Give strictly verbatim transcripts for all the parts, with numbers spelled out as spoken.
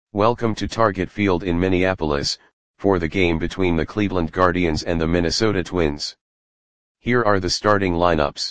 Welcome to Target Field in Minneapolis, for the game between the Cleveland Guardians and the Minnesota Twins. Here are the starting lineups.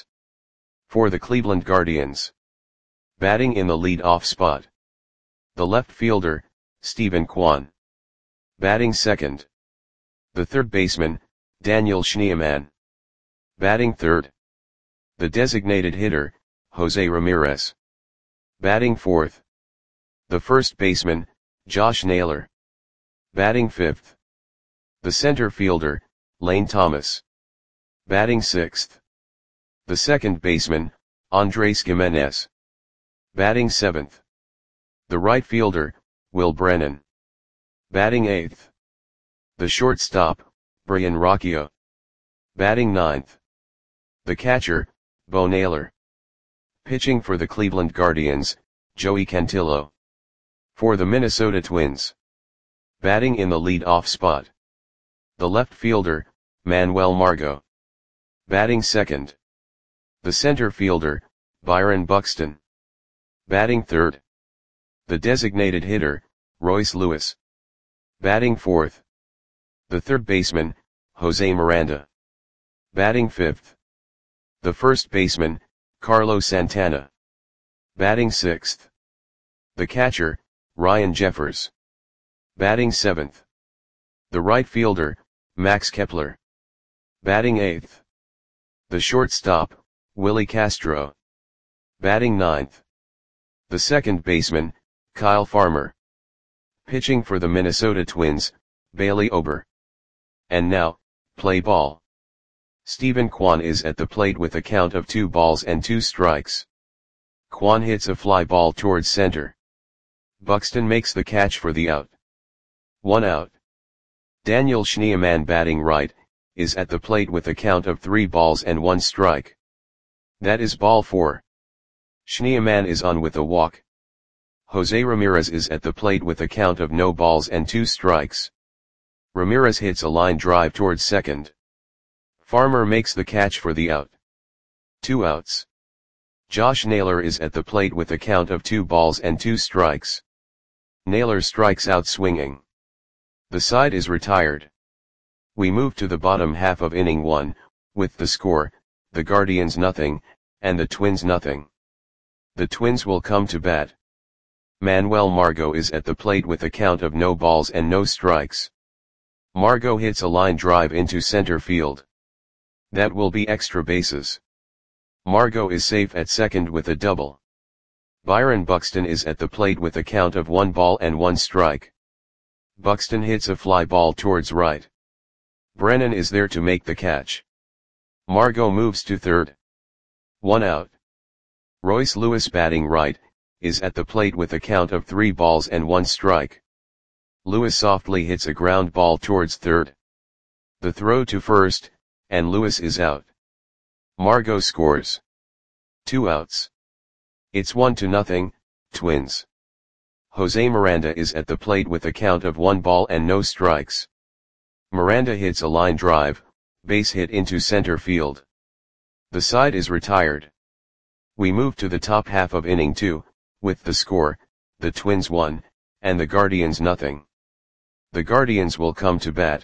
For the Cleveland Guardians. Batting in the lead-off spot. The left fielder, Steven Kwan. Batting second. The third baseman, Daniel Schneemann. Batting third. The designated hitter, Jose Ramirez. Batting fourth. The first baseman, Josh Naylor. Batting fifth. The center fielder, Lane Thomas. Batting sixth. The second baseman, Andres Gimenez. Batting seventh. The right fielder, Will Brennan. Batting eighth. The shortstop, Brayan Rocchio. Batting ninth. The catcher, Bo Naylor. Pitching for the Cleveland Guardians, Joey Cantillo. For the Minnesota Twins. Batting in the lead-off spot. The left fielder, Manuel Margot. Batting second. The center fielder, Byron Buxton. Batting third. The designated hitter, Royce Lewis. Batting fourth. The third baseman, Jose Miranda. Batting fifth. The first baseman, Carlos Santana. Batting sixth. The catcher, Ryan Jeffers. Batting seventh. The right fielder, Max Kepler. Batting eighth. The shortstop, Willie Castro. Batting ninth. The second baseman, Kyle Farmer. Pitching for the Minnesota Twins, Bailey Ober. And now, play ball. Steven Kwan is at the plate with a count of two balls and two strikes. Kwan hits a fly ball towards center. Buxton makes the catch for the out. One out. Daniel Schneemann, batting right, is at the plate with a count of three balls and one strike. That is ball four. Schneemann is on with a walk. Jose Ramirez is at the plate with a count of no balls and two strikes. Ramirez hits a line drive towards second. Farmer makes the catch for the out. Two outs. Josh Naylor is at the plate with a count of two balls and two strikes. Naylor strikes out swinging. The side is retired. We move to the bottom half of inning one, with the score, the Guardians nothing, and the Twins nothing. The Twins will come to bat. Manuel Margot is at the plate with a count of no balls and no strikes. Margot hits a line drive into center field. That will be extra bases. Margot is safe at second with a double. Byron Buxton is at the plate with a count of one ball and one strike. Buxton hits a fly ball towards right. Brennan is there to make the catch. Margot moves to third. One out. Royce Lewis, batting right, is at the plate with a count of three balls and one strike. Lewis softly hits a ground ball towards third. The throw to first, and Lewis is out. Margot scores. Two outs. It's one to nothing, Twins. Jose Miranda is at the plate with a count of one ball and no strikes. Miranda hits a line drive, base hit into center field. The side is retired. We move to the top half of inning two, with the score, the Twins one, and the Guardians nothing. The Guardians will come to bat.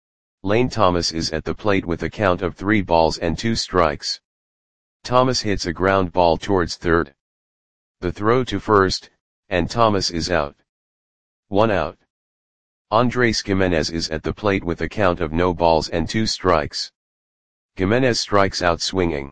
Lane Thomas is at the plate with a count of three balls and two strikes. Thomas hits a ground ball towards third. The throw to first, and Thomas is out. One out. Andres Gimenez is at the plate with a count of no balls and two strikes. Gimenez strikes out swinging.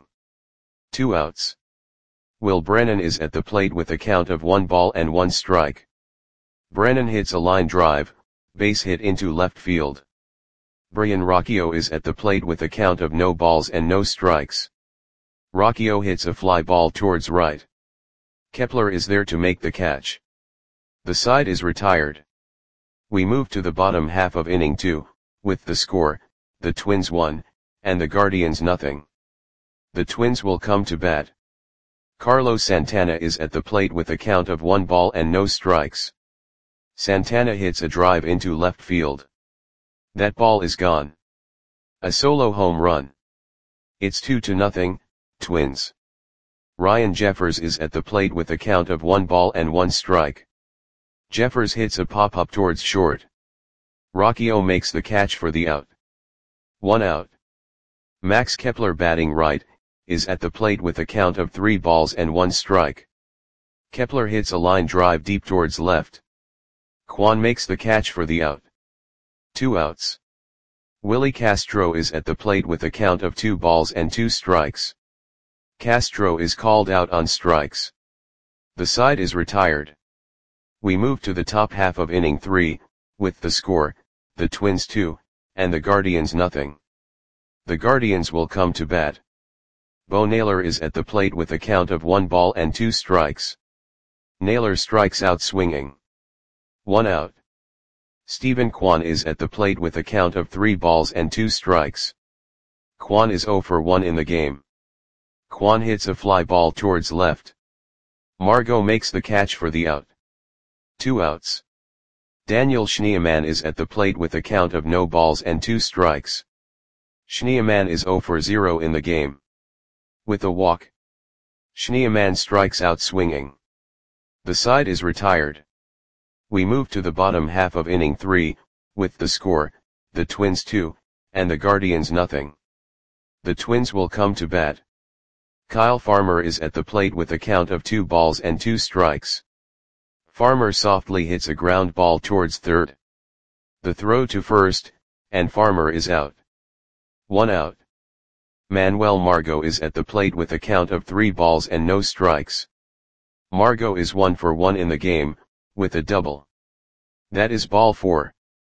Two outs. Will Brennan is at the plate with a count of one ball and one strike. Brennan hits a line drive, base hit into left field. Brayan Rocchio is at the plate with a count of no balls and no strikes. Rocchio hits a fly ball towards right. Kepler is there to make the catch. The side is retired. We move to the bottom half of inning two, with the score, the Twins one, and the Guardians nothing. The Twins will come to bat. Carlos Santana is at the plate with a count of one ball and no strikes. Santana hits a drive into left field. That ball is gone. A solo home run. It's two to nothing, Twins. Ryan Jeffers is at the plate with a count of one ball and one strike. Jeffers hits a pop-up towards short. Rocchio makes the catch for the out. One out. Max Kepler, batting right, is at the plate with a count of three balls and one strike. Kepler hits a line drive deep towards left. Kwan makes the catch for the out. Two outs. Willie Castro is at the plate with a count of two balls and two strikes. Castro is called out on strikes. The side is retired. We move to the top half of inning three, with the score, the Twins two, and the Guardians nothing. The Guardians will come to bat. Bo Naylor is at the plate with a count of one ball and two strikes. Naylor strikes out swinging. One out. Stephen Kwan is at the plate with a count of three balls and two strikes. Kwan is oh for one in the game. Kwan hits a fly ball towards left. Margot makes the catch for the out. Two outs. Daniel Schneemann is at the plate with a count of no balls and two strikes. Schneemann is oh for zero in the game. With a walk. Schneemann strikes out swinging. The side is retired. We move to the bottom half of inning three, with the score, the Twins two, and the Guardians nothing. The Twins will come to bat. Kyle Farmer is at the plate with a count of two balls and two strikes. Farmer softly hits a ground ball towards third. The throw to first, and Farmer is out. One out. Manuel Margot is at the plate with a count of three balls and no strikes. Margot is one for one in the game, with a double. That is ball four.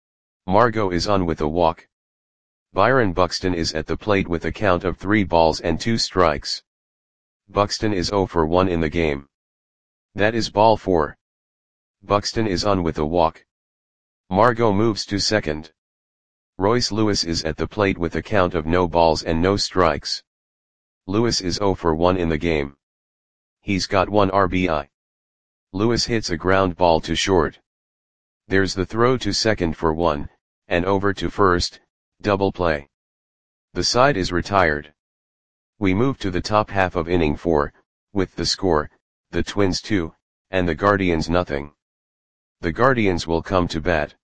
Margot is on with a walk. Byron Buxton is at the plate with a count of three balls and two strikes. Buxton is oh for one in the game. That is ball four. Buxton is on with a walk. Margot moves to second. Royce Lewis is at the plate with a count of no balls and no strikes. Lewis is oh for one in the game. He's got one R B I. Lewis hits a ground ball to short. There's the throw to second for one, and over to first, double play. The side is retired. We move to the top half of inning four, with the score, the Twins two, and the Guardians nothing. The Guardians will come to bat.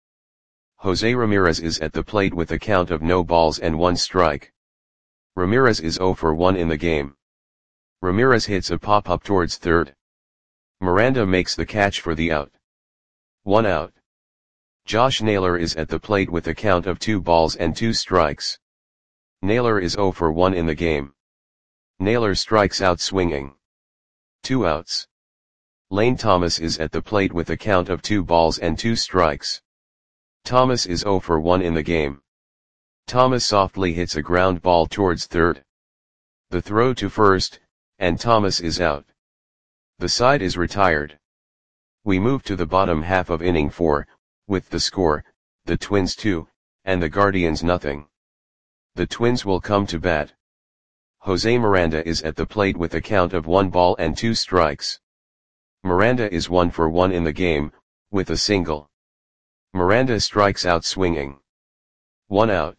Jose Ramirez is at the plate with a count of no balls and one strike. Ramirez is oh for one in the game. Ramirez hits a pop-up towards third. Miranda makes the catch for the out. One out. Josh Naylor is at the plate with a count of two balls and two strikes. Naylor is oh for one in the game. Naylor strikes out swinging. Two outs. Lane Thomas is at the plate with a count of two balls and two strikes. Thomas is oh for one in the game. Thomas softly hits a ground ball towards third. The throw to first, and Thomas is out. The side is retired. We move to the bottom half of inning four, with the score, the Twins two, and the Guardians nothing. The Twins will come to bat. Jose Miranda is at the plate with a count of one ball and two strikes. Miranda is one for one in the game, with a single. Miranda strikes out swinging. One out.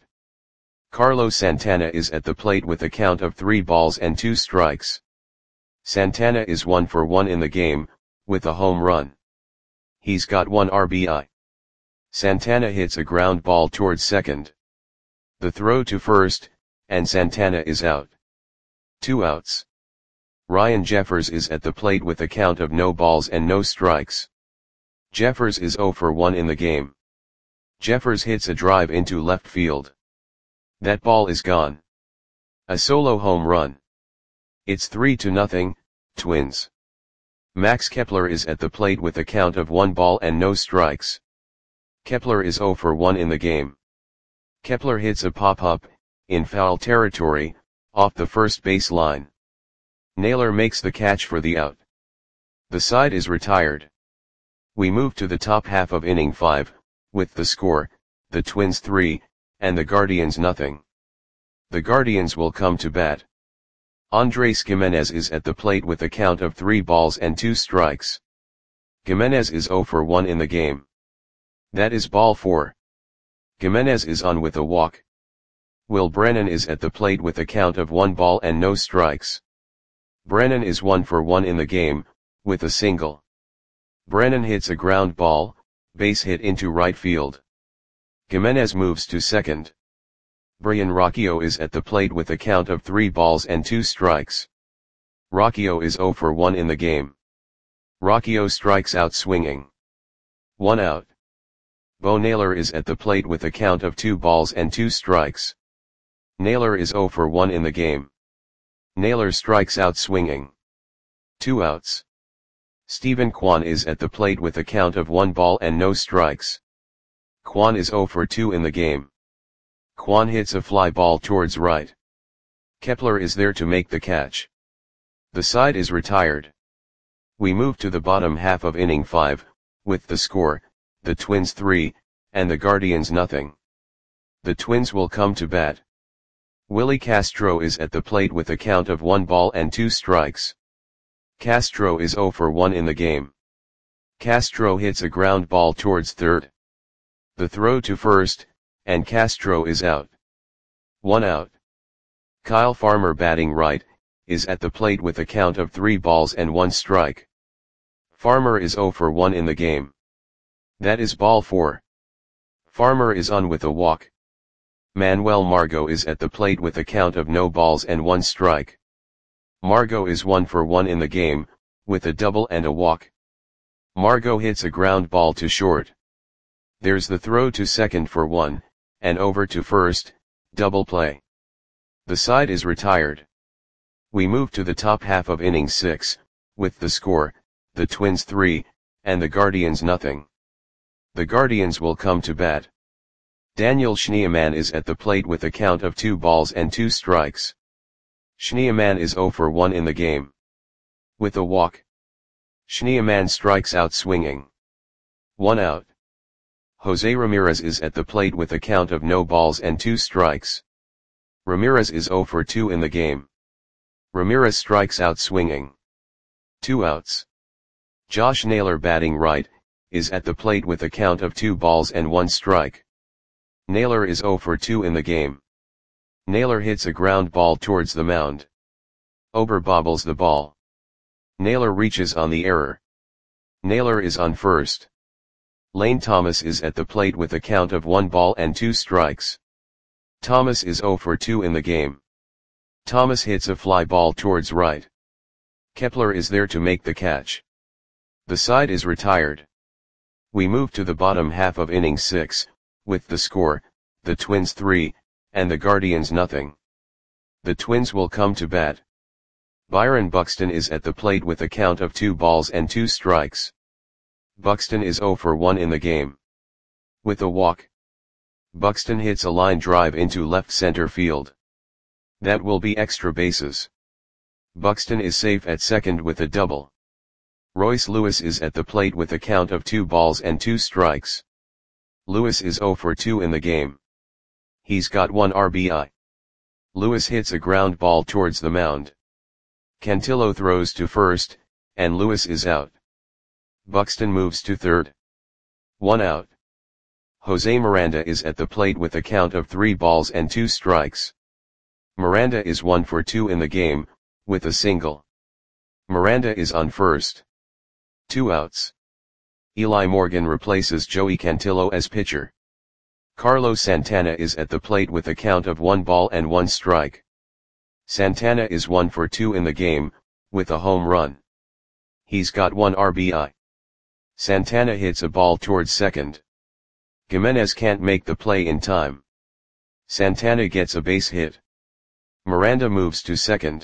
Carlos Santana is at the plate with a count of three balls and two strikes. Santana is one for one in the game, with a home run. He's got one R B I. Santana hits a ground ball towards second. The throw to first, and Santana is out. Two outs. Ryan Jeffers is at the plate with a count of no balls and no strikes. Jeffers is oh for one in the game. Jeffers hits a drive into left field. That ball is gone. A solo home run. It's three to nothing, Twins. Max Kepler is at the plate with a count of one ball and no strikes. Kepler is oh for one in the game. Kepler hits a pop-up, in foul territory, off the first base line. Naylor makes the catch for the out. The side is retired. We move to the top half of inning five, with the score, the Twins three, and the Guardians nothing. The Guardians will come to bat. Andres Gimenez is at the plate with a count of three balls and two strikes. Gimenez is oh for one in the game. That is ball four. Gimenez is on with a walk. Will Brennan is at the plate with a count of one ball and no strikes. Brennan is one for one in the game, with a single. Brennan hits a ground ball, base hit into right field. Gimenez moves to second. Brian Rocchio is at the plate with a count of three balls and two strikes. Rocchio is zero for one in the game. Rocchio strikes out swinging. One out. Bo Naylor is at the plate with a count of two balls and two strikes. Naylor is zero for one in the game. Naylor strikes out swinging. Two outs. Stephen Kwan is at the plate with a count of one ball and no strikes. Kwan is zero for two in the game. Kwan hits a fly ball towards right. Kepler is there to make the catch. The side is retired. We move to the bottom half of inning five, with the score, the Twins three, and the Guardians nothing. The Twins will come to bat. Willie Castro is at the plate with a count of one ball and two strikes. Castro is zero for one in the game. Castro hits a ground ball towards third. The throw to first, and Castro is out. One out. Kyle Farmer batting right, is at the plate with a count of three balls and one strike. Farmer is zero for one in the game. That is ball four. Farmer is on with a walk. Manuel Margot is at the plate with a count of no balls and one strike. Margot is one for one in the game, with a double and a walk. Margot hits a ground ball to short. There's the throw to second for one, and over to first, double play. The side is retired. We move to the top half of inning six, with the score, the Twins three, and the Guardians nothing. The Guardians will come to bat. Daniel Schneemann is at the plate with a count of two balls and two strikes. Schneemann is zero for one in the game. With a walk. Schneemann strikes out swinging. One out. Jose Ramirez is at the plate with a count of no balls and two strikes. Ramirez is zero for two in the game. Ramirez strikes out swinging. Two outs. Josh Naylor batting right, is at the plate with a count of two balls and one strike. Naylor is zero for two in the game. Naylor hits a ground ball towards the mound. Ober bobbles the ball. Naylor reaches on the error. Naylor is on first. Lane Thomas is at the plate with a count of one ball and two strikes. Thomas is zero for two in the game. Thomas hits a fly ball towards right. Kepler is there to make the catch. The side is retired. We move to the bottom half of inning six, with the score, the Twins three, and the Guardians nothing. The Twins will come to bat. Byron Buxton is at the plate with a count of two balls and two strikes. Buxton is zero for one in the game. With a walk. Buxton hits a line drive into left center field. That will be extra bases. Buxton is safe at second with a double. Royce Lewis is at the plate with a count of two balls and two strikes. Lewis is zero for two in the game. He's got one R B I. Lewis hits a ground ball towards the mound. Cantillo throws to first, and Lewis is out. Buxton moves to third. One out. Jose Miranda is at the plate with a count of three balls and two strikes. Miranda is one for two in the game, with a single. Miranda is on first. Two outs. Eli Morgan replaces Joey Cantillo as pitcher. Carlos Santana is at the plate with a count of one ball and one strike. Santana is one for two in the game, with a home run. He's got one R B I. Santana hits a ball towards second. Gimenez can't make the play in time. Santana gets a base hit. Miranda moves to second.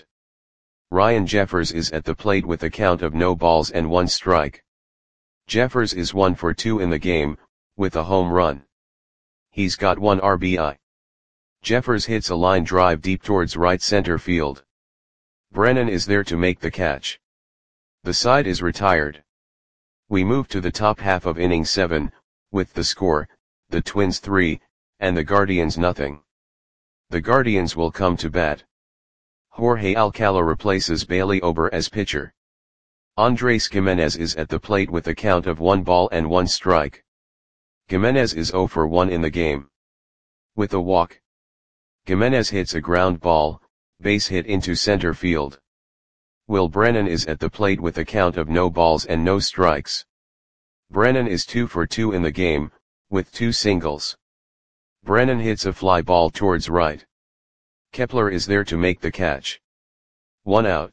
Ryan Jeffers is at the plate with a count of no balls and one strike. Jeffers is one for two in the game, with a home run. He's got one R B I. Jeffers hits a line drive deep towards right center field. Brennan is there to make the catch. The side is retired. We move to the top half of inning seven, with the score, the Twins three, and the Guardians nothing. The Guardians will come to bat. Jorge Alcala replaces Bailey Ober as pitcher. Andres Gimenez is at the plate with a count of one ball and one strike. Gimenez is zero for one in the game. With a walk. Gimenez hits a ground ball, base hit into center field. Will Brennan is at the plate with a count of no balls and no strikes. Brennan is two for two in the game, with two singles. Brennan hits a fly ball towards right. Kepler is there to make the catch. One out.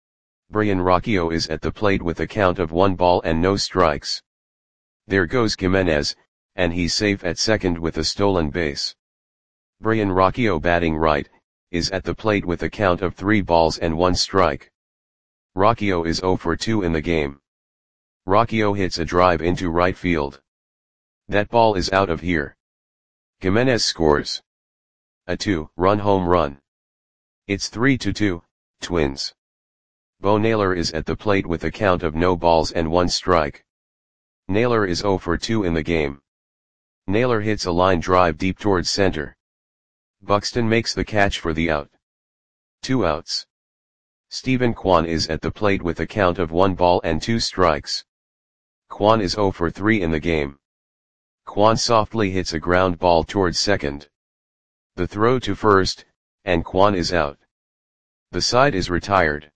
Brian Rocchio is at the plate with a count of one ball and no strikes. There goes Gimenez, and he's safe at second with a stolen base. Brian Rocchio, batting right, is at the plate with a count of three balls and one strike. Rocchio is zero for two in the game. Rocchio hits a drive into right field. That ball is out of here. Gimenez scores a two-run home run. It's three to two, Twins. Bo Naylor is at the plate with a count of no balls and one strike. Naylor is zero for two in the game. Naylor hits a line drive deep towards center. Buxton makes the catch for the out. Two outs. Stephen Kwan is at the plate with a count of one ball and two strikes. Kwan is zero for three in the game. Kwan softly hits a ground ball towards second. The throw to first, and Kwan is out. The side is retired.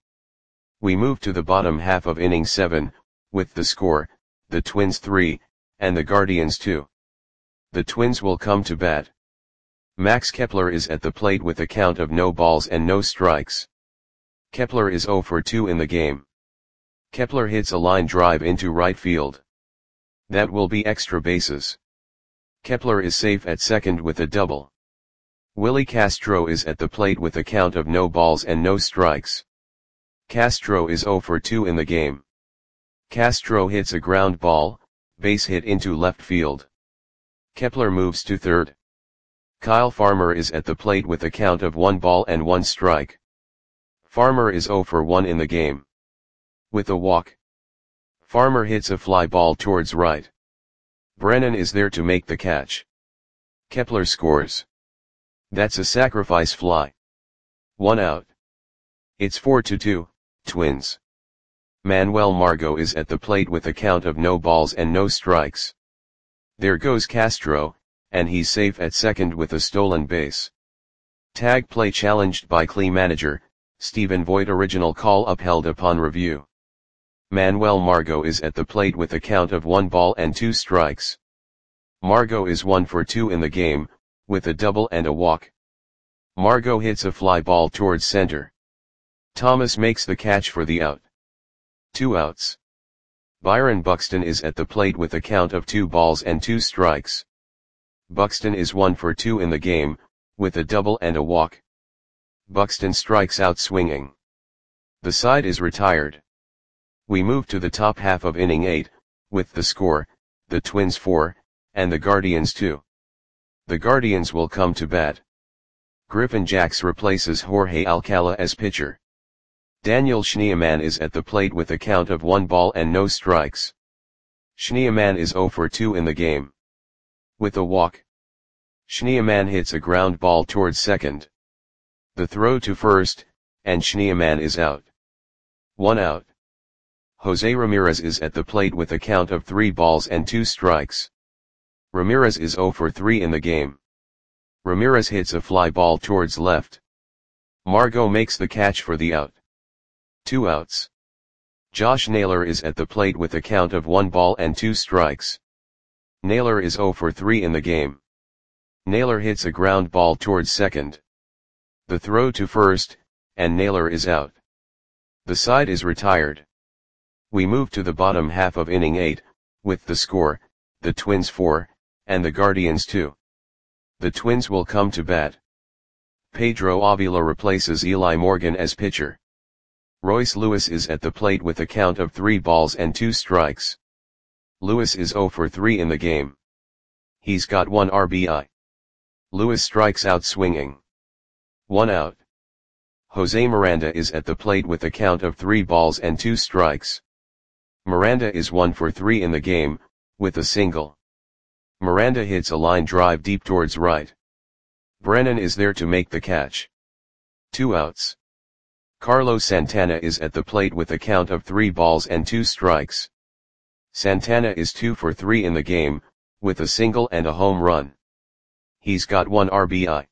We move to the bottom half of inning seven, with the score, the Twins three, and the Guardians two. The Twins will come to bat. Max Kepler is at the plate with a count of no balls and no strikes. Kepler is zero for two in the game. Kepler hits a line drive into right field. That will be extra bases. Kepler is safe at second with a double. Willie Castro is at the plate with a count of no balls and no strikes. Castro is zero for two in the game. Castro hits a ground ball, base hit into left field. Kepler moves to third. Kyle Farmer is at the plate with a count of one ball and one strike. Farmer is zero for one in the game. With a walk. Farmer hits a fly ball towards right. Brennan is there to make the catch. Kepler scores. That's a sacrifice fly. One out. It's four to two, Twins. Manuel Margot is at the plate with a count of no balls and no strikes. There goes Castro, and he's safe at second with a stolen base. Tag play challenged by Clee manager, Stephen Voigt. Original call upheld upon review. Manuel Margot is at the plate with a count of one ball and two strikes. Margot is one for two in the game, with a double and a walk. Margot hits a fly ball towards center. Thomas makes the catch for the out. Two outs. Byron Buxton is at the plate with a count of two balls and two strikes. Buxton is one for two in the game, with a double and a walk. Buxton strikes out swinging. The side is retired. We move to the top half of inning eight, with the score, the Twins four, and the Guardians two. The Guardians will come to bat. Griffin Jax replaces Jorge Alcala as pitcher. Daniel Schneemann is at the plate with a count of one ball and no strikes. Schneemann is zero for two in the game. With a walk. Schneemann hits a ground ball towards second. The throw to first, and Schneemann is out. One out. Jose Ramirez is at the plate with a count of three balls and two strikes. Ramirez is zero for three in the game. Ramirez hits a fly ball towards left. Margot makes the catch for the out. Two outs. Josh Naylor is at the plate with a count of one ball and two strikes. Naylor is zero for three in the game. Naylor hits a ground ball towards second. The throw to first, and Naylor is out. The side is retired. We move to the bottom half of inning eight, with the score, the Twins four, and the Guardians two. The Twins will come to bat. Pedro Avila replaces Eli Morgan as pitcher. Royce Lewis is at the plate with a count of three balls and two strikes. Lewis is zero for three in the game. He's got one R B I. Lewis strikes out swinging. One out. Jose Miranda is at the plate with a count of three balls and two strikes. Miranda is one for three in the game, with a single. Miranda hits a line drive deep towards right. Brennan is there to make the catch. Two outs. Carlos Santana is at the plate with a count of three balls and two strikes. Santana is two for three in the game, with a single and a home run. He's got one R B I.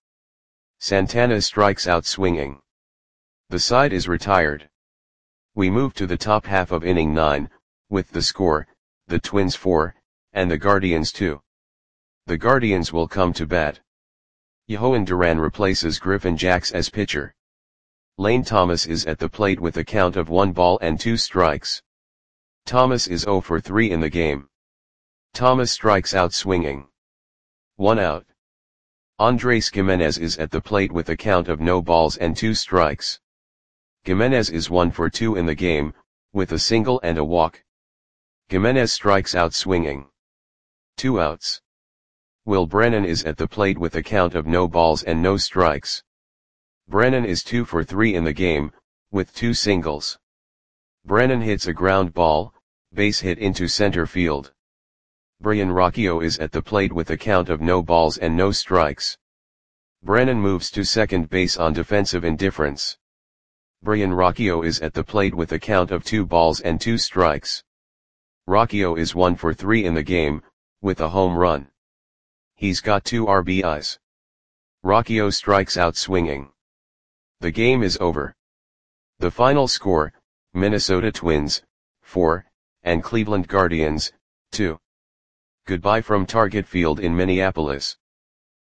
Santana strikes out swinging. The side is retired. We move to the top half of inning nine, with the score, the Twins four, and the Guardians two. The Guardians will come to bat. Yohan Duran replaces Griffin Jax as pitcher. Lane Thomas is at the plate with a count of one ball and two strikes. Thomas is zero for three in the game. Thomas strikes out swinging. One out. Andres Gimenez is at the plate with a count of no balls and two strikes. Gimenez is one for two in the game, with a single and a walk. Gimenez strikes out swinging. Two outs. Will Brennan is at the plate with a count of no balls and no strikes. Brennan is two for three in the game, with two singles. Brennan hits a ground ball, base hit into center field. Brian Rocchio is at the plate with a count of no balls and no strikes. Brennan moves to second base on defensive indifference. Brian Rocchio is at the plate with a count of two balls and two strikes. Rocchio is one for three in the game, with a home run. He's got two R B Is. Rocchio strikes out swinging. The game is over. The final score, Minnesota Twins, four, and Cleveland Guardians, two. Goodbye from Target Field in Minneapolis.